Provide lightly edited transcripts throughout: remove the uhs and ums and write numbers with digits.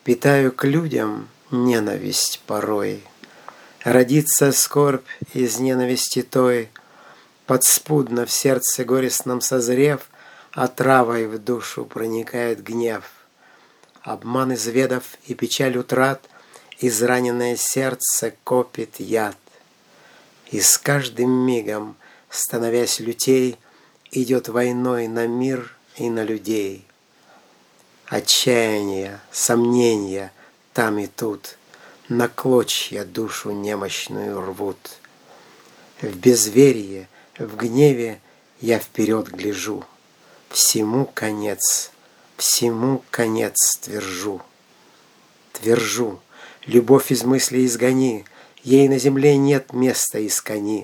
Питаю к людям ненависть порой. Родится скорбь из ненависти той, подспудно в сердце горестном созрев, отравой в душу проникает гнев. Обман изведав и печаль утрат, израненное сердце копит яд. И с каждым мигом, становясь лютей, идет войной на мир и на людей. Отчаяние, сомнения там и тут на клочья душу немощную рвут. В безверие, в гневе я вперед гляжу. Всему конец твержу. Твержу, любовь из мысли изгони, ей на земле нет места искони.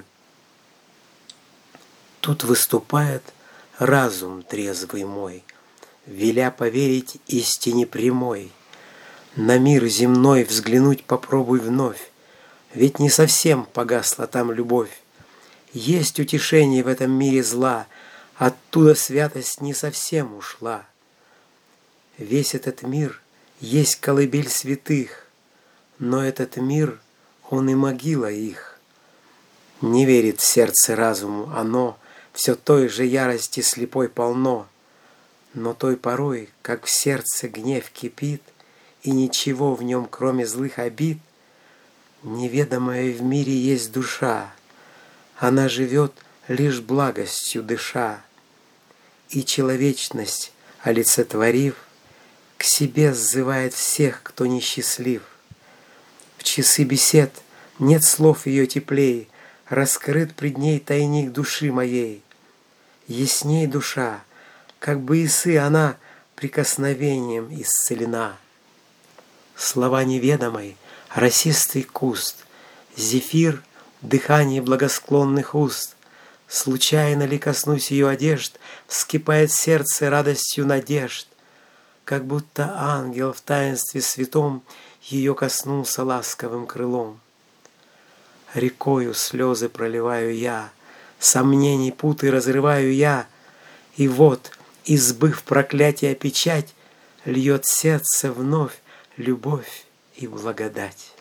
Тут выступает разум трезвый мой, веля поверить истине прямой. На мир земной взглянуть попробуй вновь, ведь не совсем погасла там любовь. Есть утешение в этом мире зла, оттуда святость не совсем ушла. Весь этот мир есть колыбель святых, но этот мир, он и могила их. Не верит в сердце разуму оно, все той же ярости слепой полно. Но той порой, как в сердце гнев кипит, и ничего в нем, кроме злых обид, неведомая в мире есть душа, она живет лишь благостью дыша, и человечность, олицетворив, к себе сзывает всех, кто несчастлив. В часы бесед нет слов ее теплей, раскрыт пред ней тайник души моей. Ясней душа, как бы исы она прикосновением исцелена. Слова неведомой, росистый куст, зефир, дыхание благосклонных уст. Случайно ли коснусь ее одежд, вскипает сердце радостью надежд, как будто ангел в таинстве святом ее коснулся ласковым крылом. Рекою слезы проливаю я, сомнений путы разрываю я, и вот, избыв проклятия печать, льет сердце вновь любовь и благодать.